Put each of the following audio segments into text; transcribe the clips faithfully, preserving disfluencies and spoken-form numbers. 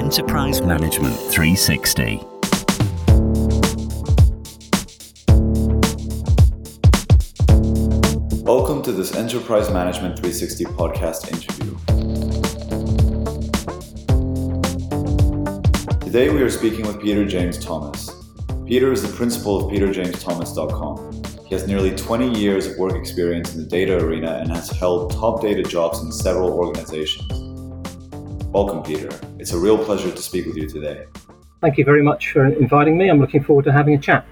Enterprise Management three sixty. Welcome to this Enterprise Management three sixty podcast interview. Today we are speaking with Peter James Thomas. Peter is the principal of peter james thomas dot com. He has nearly twenty years of work experience in the data arena and has held top data jobs in several organizations. Welcome, Peter. It's a real pleasure to speak with you today. Thank you very much for inviting me. I'm looking forward to having a chat.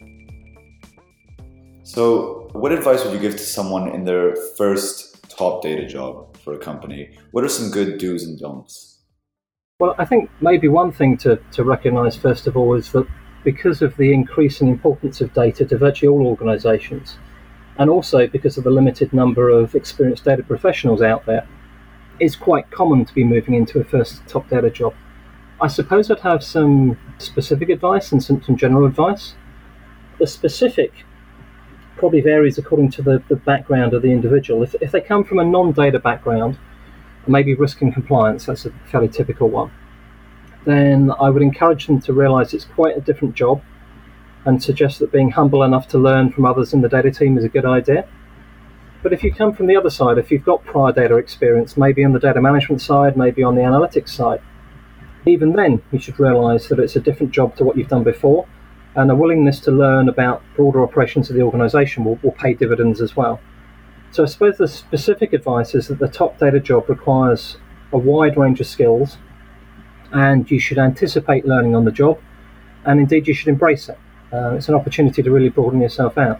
So, what advice would you give to someone in their first top data job for a company? What are some good do's and don'ts? Well, I think maybe one thing to, to recognise first of all is that because of the increasing importance of data to virtually all organisations, and also because of the limited number of experienced data professionals out there, it's quite common to be moving into a first top data job. I suppose I'd have some specific advice and some, some general advice. The specific probably varies according to the, the background of the individual. If, if they come from a non-data background, maybe risk and compliance, that's a fairly typical one, then I would encourage them to realise it's quite a different job and suggest that being humble enough to learn from others in the data team is a good idea. But if you come from the other side, if you've got prior data experience, maybe on the data management side, maybe on the analytics side, even then you should realise that it's a different job to what you've done before, and a willingness to learn about broader operations of the organisation will, will pay dividends as well. So I suppose the specific advice is that the top data job requires a wide range of skills, and you should anticipate learning on the job, and indeed you should embrace it. Uh, it's an opportunity to really broaden yourself out.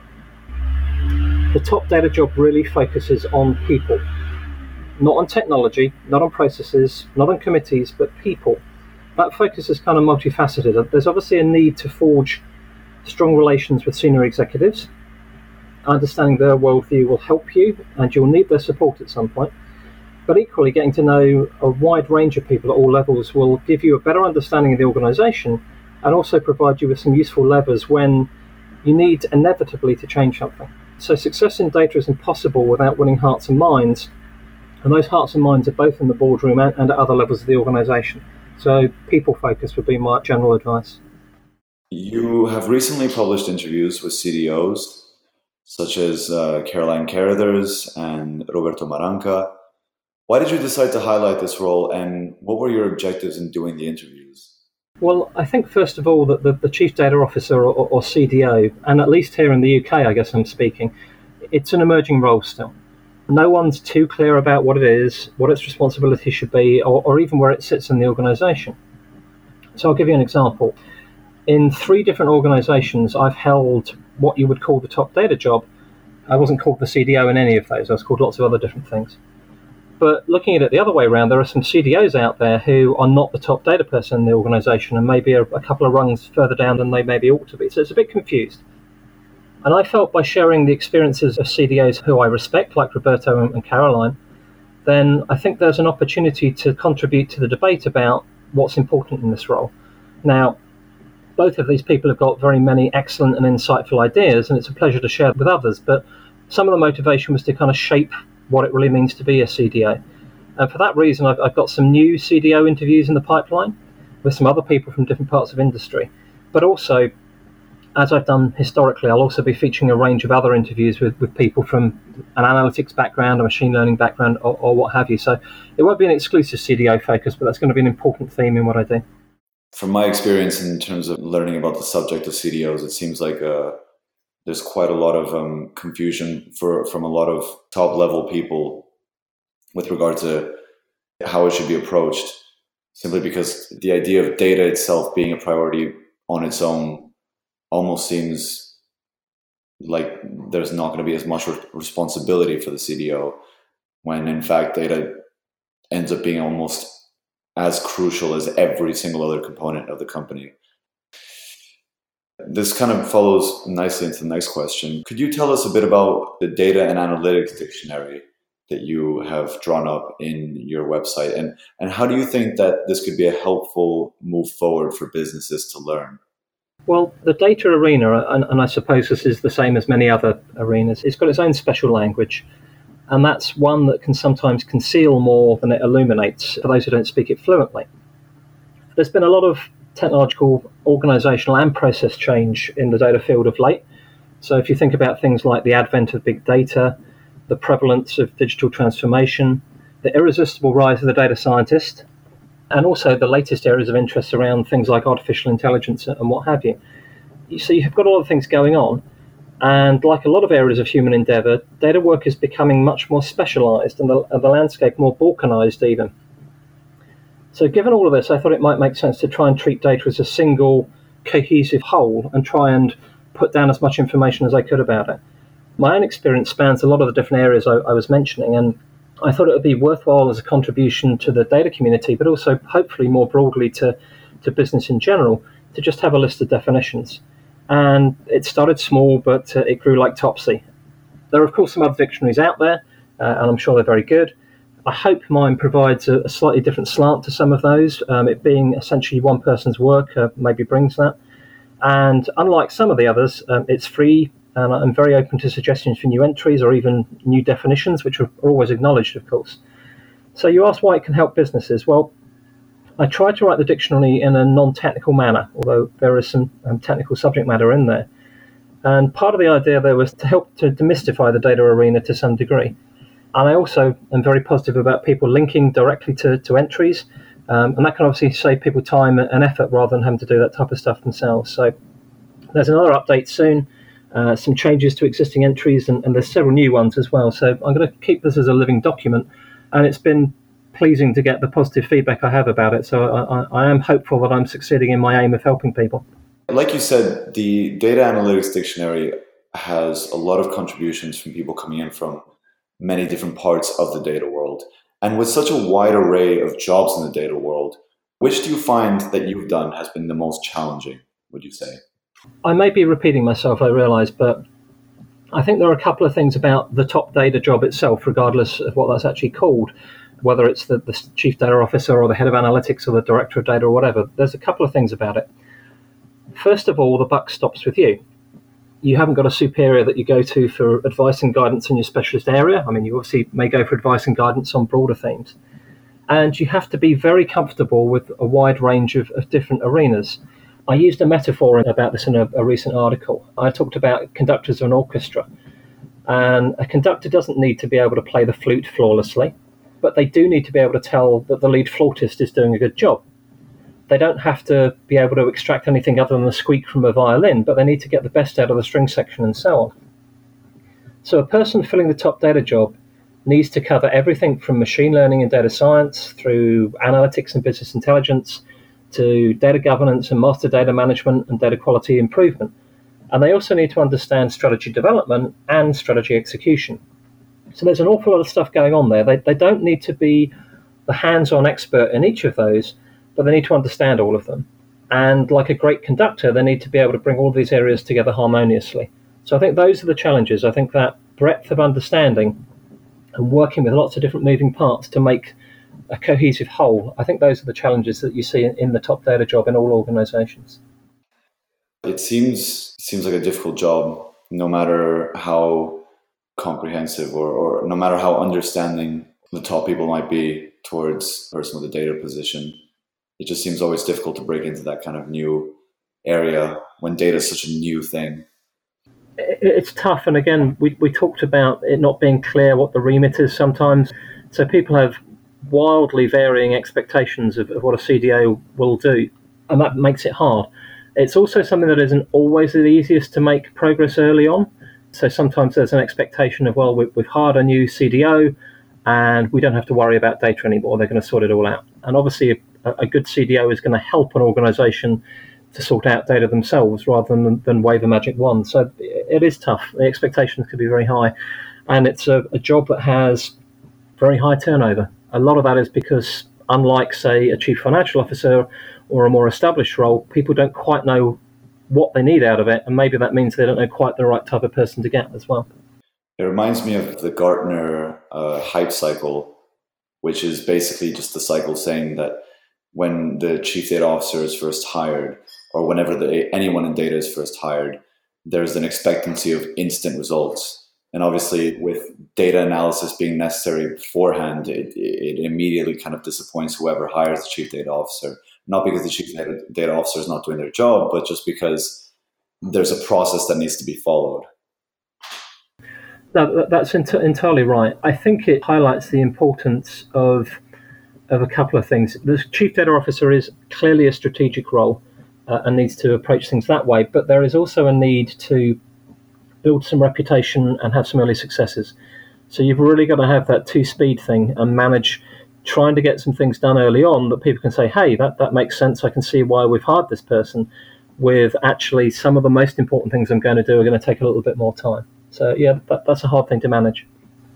The top data job really focuses on people, not on technology, not on processes, not on committees, but people. That focus is kind of multifaceted. There's obviously a need to forge strong relations with senior executives. Understanding their worldview will help you, and you'll need their support at some point. But equally, getting to know a wide range of people at all levels will give you a better understanding of the organisation and also provide you with some useful levers when you need inevitably to change something. So success in data is impossible without winning hearts and minds, and those hearts and minds are both in the boardroom and, and at other levels of the organisation. So people focus would be my general advice. You have recently published interviews with C D Os, such as uh, Caroline Carruthers and Roberto Maranca. Why did you decide to highlight this role, and what were your objectives in doing the interviews? Well, I think first of all that the, the Chief Data Officer or, or C D O, and at least here in the U K, I guess I'm speaking, it's an emerging role still. No one's too clear about what it is, what its responsibility should be, or, or even where it sits in the organisation. So I'll give you an example. In three different organisations, I've held what you would call the top data job. I wasn't called the C D O in any of those. I was called lots of other different things. But looking at it the other way around, there are some C D Os out there who are not the top data person in the organisation and maybe a, a couple of rungs further down than they maybe ought to be. So it's a bit confused. And I felt by sharing the experiences of C D Os who I respect, like Roberto and, and Caroline, then I think there's an opportunity to contribute to the debate about what's important in this role. Now, both of these people have got very many excellent and insightful ideas, and it's a pleasure to share with others, but some of the motivation was to kind of shape what it really means to be a C D O. And for that reason, I've, I've got some new C D O interviews in the pipeline with some other people from different parts of industry. But also, as I've done historically, I'll also be featuring a range of other interviews with, with people from an analytics background, a machine learning background, or, or what have you. So it won't be an exclusive C D O focus, but that's going to be an important theme in what I do. From my experience in terms of learning about the subject of C D Os, it seems like uh, there's quite a lot of um, confusion for from a lot of top level people with regard to how it should be approached, simply because the idea of data itself being a priority on its own almost seems like there's not going to be as much responsibility for the C D O, when in fact data ends up being almost as crucial as every single other component of the company. This kind of follows nicely into the next question. Could you tell us a bit about the data and analytics dictionary that you have drawn up in your website, and, and how do you think that this could be a helpful move forward for businesses to learn? Well, the data arena, and, and I suppose this is the same as many other arenas, it's got its own special language. And that's one that can sometimes conceal more than it illuminates for those who don't speak it fluently. There's been a lot of technological, organisational and process change in the data field of late. So if you think about things like the advent of big data, the prevalence of digital transformation, the irresistible rise of the data scientist, and also the latest areas of interest around things like artificial intelligence and what have you. So you've got a lot of things going on, and like a lot of areas of human endeavour, data work is becoming much more specialised and the, and the landscape more balkanised even. So given all of this, I thought it might make sense to try and treat data as a single, cohesive whole and try and put down as much information as I could about it. My own experience spans a lot of the different areas I, I was mentioning, and I thought it would be worthwhile as a contribution to the data community, but also hopefully more broadly to, to business in general, to just have a list of definitions. And it started small, but uh, it grew like Topsy. There are, of course, some other dictionaries out there, uh, and I'm sure they're very good. I hope mine provides a, a slightly different slant to some of those. Um, it being essentially one person's work uh, maybe brings that. And unlike some of the others, um, it's free, and I'm very open to suggestions for new entries or even new definitions, which are always acknowledged, of course. So you asked why it can help businesses. Well, I tried to write the dictionary in a non-technical manner, although there is some um, technical subject matter in there. And part of the idea there was to help to demystify the data arena to some degree. And I also am very positive about people linking directly to, to entries, um, and that can obviously save people time and effort rather than having to do that type of stuff themselves. So there's another update soon, uh, some changes to existing entries, and, and there's several new ones as well. So I'm going to keep this as a living document, and it's been pleasing to get the positive feedback I have about it. So I, I, I am hopeful that I'm succeeding in my aim of helping people. Like you said, the Data Analytics Dictionary has a lot of contributions from people coming in from many different parts of the data world. And with such a wide array of jobs in the data world, which do you find that you've done has been the most challenging, would you say? I may be repeating myself, I realise, but I think there are a couple of things about the top data job itself, regardless of what that's actually called, whether it's the, the chief data officer or the head of analytics or the director of data or whatever. There's a couple of things about it. First of all, the buck stops with you. You haven't got a superior that you go to for advice and guidance in your specialist area. I mean, you obviously may go for advice and guidance on broader themes. And you have to be very comfortable with a wide range of, of different arenas. I used a metaphor about this in a, a recent article. I talked about conductors of an orchestra. And a conductor doesn't need to be able to play the flute flawlessly, but they do need to be able to tell that the lead flautist is doing a good job. They don't have to be able to extract anything other than the squeak from a violin, but they need to get the best out of the string section and so on. So a person filling the top data job needs to cover everything from machine learning and data science through analytics and business intelligence to data governance and master data management and data quality improvement. And they also need to understand strategy development and strategy execution. So there's an awful lot of stuff going on there. They, they don't need to be the hands-on expert in each of those, but they need to understand all of them. And like a great conductor, they need to be able to bring all of these areas together harmoniously. So I think those are the challenges. I think that breadth of understanding and working with lots of different moving parts to make a cohesive whole, I think those are the challenges that you see in, in the top data job in all organizations. It seems seems like a difficult job, no matter how comprehensive or, or no matter how understanding the top people might be towards a person with a data position. It just seems always difficult to break into that kind of new area when data is such a new thing. It's tough, and again, we, we talked about it not being clear what the remit is sometimes. So people have wildly varying expectations of, of what a C D O will do, and that makes it hard. It's also something that isn't always the easiest to make progress early on. So sometimes there's an expectation of, well, we've hired a new C D O, and we don't have to worry about data anymore. They're going to sort it all out. And obviously, a, a good C D O is going to help an organization to sort out data themselves rather than, than wave a magic wand. So it is tough. The expectations could be very high. And it's a, a job that has very high turnover. A lot of that is because, unlike, say, a chief financial officer or a more established role, people don't quite know what they need out of it. And maybe that means they don't know quite the right type of person to get as well. It reminds me of the Gartner uh, hype cycle, which is basically just the cycle saying that when the chief data officer is first hired, or whenever the, anyone in data is first hired, there's an expectancy of instant results. And obviously, with data analysis being necessary beforehand, it, it immediately kind of disappoints whoever hires the chief data officer, not because the chief data, data officer is not doing their job, but just because there's a process that needs to be followed. No, that's ent- entirely right. I think it highlights the importance of of a couple of things. The chief data officer is clearly a strategic role uh, and needs to approach things that way, but there is also a need to build some reputation and have some early successes. So you've really got to have that two-speed thing and manage trying to get some things done early on that people can say, hey, that, that makes sense. I can see why we've hired this person, with actually some of the most important things I'm going to do are going to take a little bit more time. So yeah, that, that's a hard thing to manage.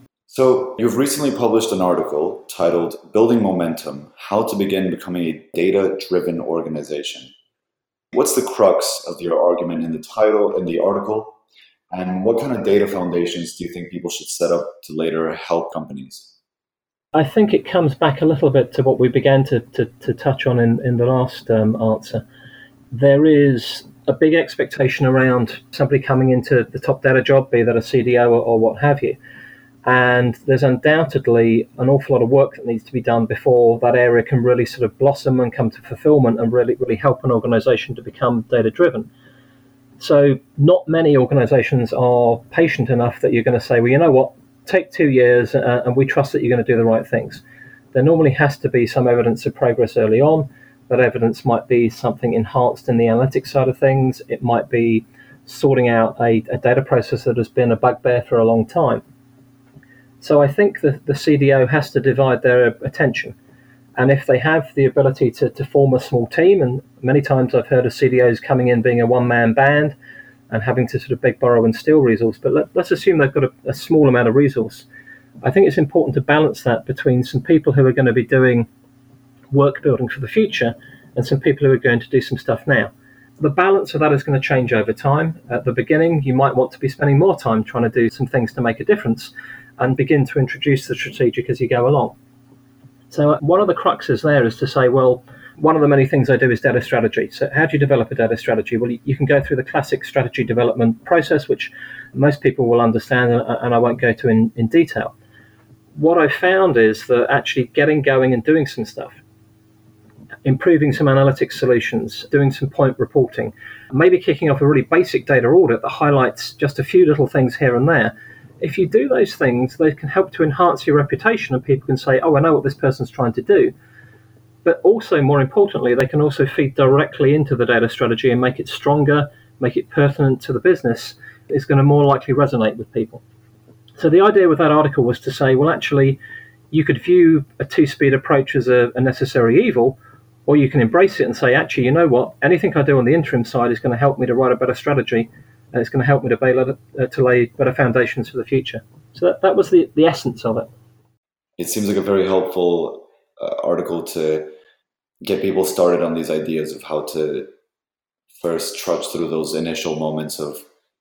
So you've recently published an article titled Building Momentum, How to Begin Becoming a Data-Driven Organization. What's the crux of your argument in the title, in the article? And what kind of data foundations do you think people should set up to later help companies? I think it comes back a little bit to what we began to, to, to touch on in, in the last um, answer. There is a big expectation around somebody coming into the top data job, be that a C D O or, or what have you. And there's undoubtedly an awful lot of work that needs to be done before that area can really sort of blossom and come to fulfillment and really, really help an organization to become data-driven. So not many organizations are patient enough that you're going to say, well, you know what, take two years uh, and we trust that you're going to do the right things. There normally has to be some evidence of progress early on. That evidence might be something enhanced in the analytics side of things. It might be sorting out a, a data process that has been a bugbear for a long time. So I think that the C D O has to divide their attention. And if they have the ability to, to form a small team, and many times I've heard of C D Os coming in being a one-man band and having to sort of beg, borrow and steal resource, but let, let's assume they've got a, a small amount of resource. I think it's important to balance that between some people who are going to be doing work building for the future and some people who are going to do some stuff now. The balance of that is going to change over time. At the beginning, you might want to be spending more time trying to do some things to make a difference and begin to introduce the strategic as you go along. So uh, one of the cruxes there is to say, well, one of the many things I do is data strategy. So how do you develop a data strategy? Well, you can go through the classic strategy development process, which most people will understand, and I won't go to in, in detail. What I found is that actually getting going and doing some stuff, improving some analytics solutions, doing some point reporting, maybe kicking off a really basic data audit that highlights just a few little things here and there. If you do those things, they can help to enhance your reputation and people can say, oh, I know what this person's trying to do. But also, more importantly, they can also feed directly into the data strategy and make it stronger, make it pertinent to the business. It's going to more likely resonate with people. So the idea with that article was to say, well, actually, you could view a two-speed approach as a, a necessary evil, or you can embrace it and say, actually, you know what, anything I do on the interim side is going to help me to write a better strategy, and it's going to help me to, lay, uh, to lay better foundations for the future. So that, that was the, the essence of it. It seems like a very helpful uh, article to get people started on these ideas of how to first trudge through those initial moments of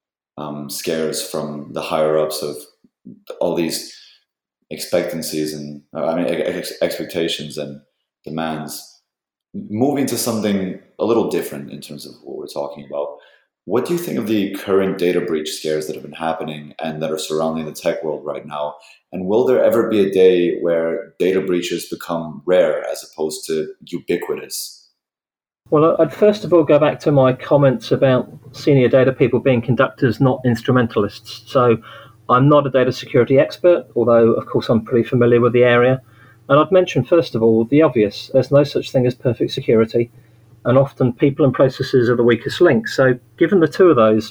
um, scares from the higher ups of all these expectancies and uh, I mean ex- expectations and demands, moving to something a little different in terms of what we're talking about. What do you think of the current data breach scares that have been happening and that are surrounding the tech world right now? And will there ever be a day where data breaches become rare as opposed to ubiquitous? Well, I'd first of all go back to my comments about senior data people being conductors, not instrumentalists. So I'm not a data security expert, although, of course, I'm pretty familiar with the area. And I'd mention, first of all, the obvious. There's no such thing as perfect security. And often people and processes are the weakest link. So given the two of those,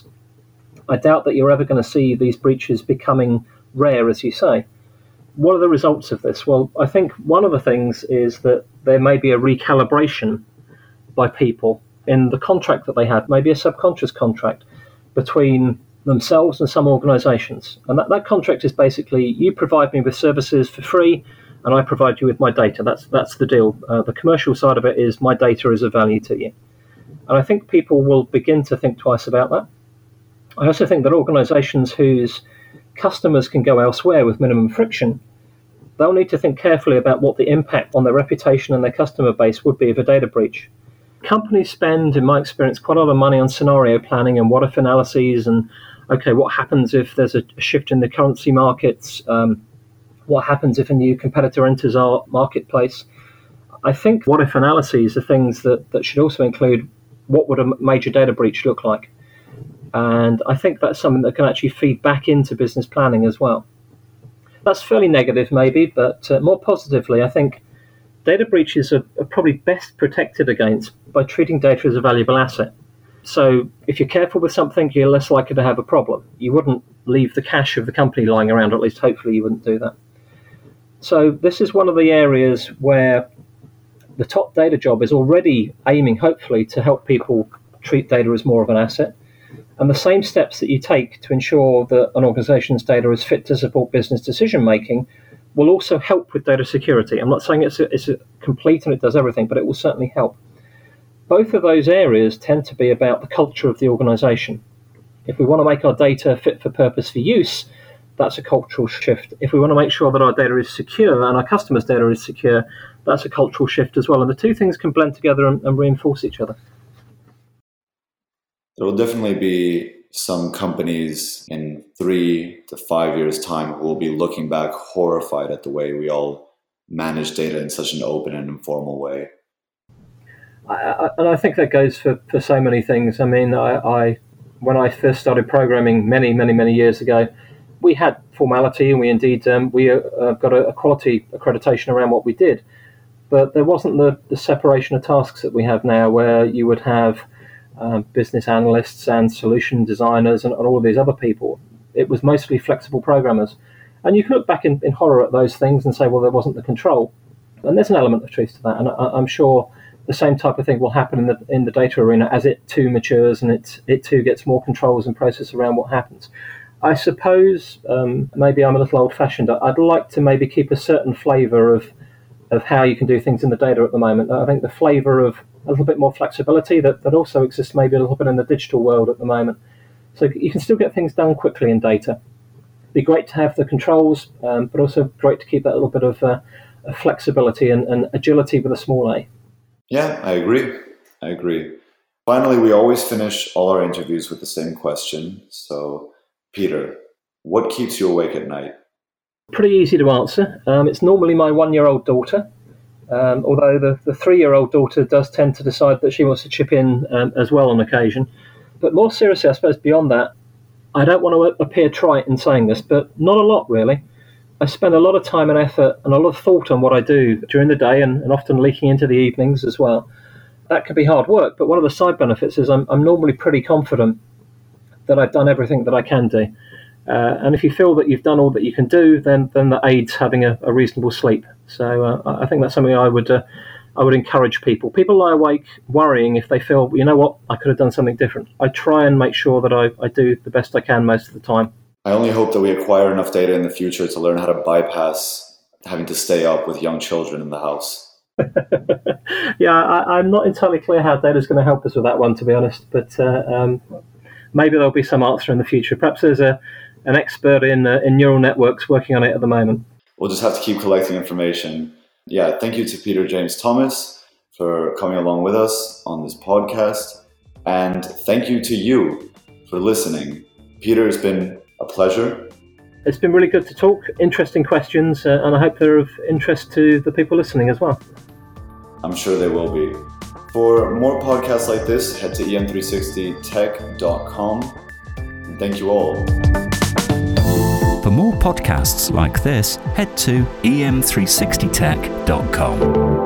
I doubt that you're ever going to see these breaches becoming rare, as you say. What are the results of this? Well, I think one of the things is that there may be a recalibration by people in the contract that they had, maybe a subconscious contract between themselves and some organizations. And that, that contract is basically, you provide me with services for free, and I provide you with my data. That's that's the deal. Uh, the commercial side of it is my data is of value to you. And I think people will begin to think twice about that. I also think that organizations whose customers can go elsewhere with minimum friction, they'll need to think carefully about what the impact on their reputation and their customer base would be of a data breach. Companies spend, in my experience, quite a lot of money on scenario planning and what-if analyses and, okay, what happens if there's a shift in the currency markets? Um, what happens if a new competitor enters our marketplace? I think what-if analyses are things that, that should also include what would a major data breach look like. And I think that's something that can actually feed back into business planning as well. That's fairly negative maybe, but uh, more positively, I think data breaches are, are probably best protected against by treating data as a valuable asset. So if you're careful with something, you're less likely to have a problem. You wouldn't leave the cash of the company lying around, or at least hopefully you wouldn't do that. So this is one of the areas where the top data job is already aiming, hopefully, to help people treat data as more of an asset. And the same steps that you take to ensure that an organization's data is fit to support business decision-making will also help with data security. I'm not saying it's a, it's a complete and it does everything, but it will certainly help. Both of those areas tend to be about the culture of the organization. If we want to make our data fit for purpose for use, that's a cultural shift. If we want to make sure that our data is secure and our customers' data is secure, that's a cultural shift as well. And the two things can blend together and, and reinforce each other. There will definitely be some companies in three to five years' time who will be looking back horrified at the way we all manage data in such an open and informal way. I, I, and I think that goes for, for so many things. I mean, I, I when I first started programming many, many, many years ago, we had formality, and we indeed um, we uh, got a, a quality accreditation around what we did. But there wasn't the, the separation of tasks that we have now, where you would have um, business analysts and solution designers and, and all of these other people. It was mostly flexible programmers. And you can look back in, in horror at those things and say, well, there wasn't the control. And there's an element of truth to that. And I, I'm sure the same type of thing will happen in the in the data arena as it too matures and it, it too gets more controls and process around what happens. I suppose um, maybe I'm a little old-fashioned. I'd like to maybe keep a certain flavour of of how you can do things in the data at the moment. I think the flavour of a little bit more flexibility that, that also exists maybe a little bit in the digital world at the moment. So you can still get things done quickly in data. It'd be great to have the controls, um, but also great to keep that little bit of uh, flexibility and, and agility with a small a. Yeah, I agree. I agree. Finally, we always finish all our interviews with the same question. So, Peter, what keeps you awake at night? Pretty easy to answer. Um, it's normally my one-year-old daughter, um, although the, the three-year-old daughter does tend to decide that she wants to chip in um, as well on occasion. But more seriously, I suppose beyond that, I don't want to appear trite in saying this, but not a lot really. I spend a lot of time and effort and a lot of thought on what I do during the day and, and often leaking into the evenings as well. That can be hard work, but one of the side benefits is I'm, I'm normally pretty confident that I've done everything that I can do. Uh, and if you feel that you've done all that you can do, then then that aids having a, a reasonable sleep. So uh, I think that's something I would uh, I would encourage people. People lie awake worrying if they feel, you know what, I could have done something different. I try and make sure that I, I do the best I can most of the time. I only hope that we acquire enough data in the future to learn how to bypass having to stay up with young children in the house. yeah, I, I'm not entirely clear how data is going to help us with that one, to be honest. But uh, um, maybe there'll be some answer in the future. Perhaps there's a an expert in uh, in neural networks working on it at the moment. We'll just have to keep collecting information. Yeah, thank you to Peter James Thomas for coming along with us on this podcast. And thank you to you for listening. Peter, it's been a pleasure. It's been really good to talk. Interesting questions, uh, and I hope they're of interest to the people listening as well. I'm sure they will be. For more podcasts like this, head to E M three sixty tech dot com. And thank you all. For more podcasts like this, head to E M three sixty tech dot com.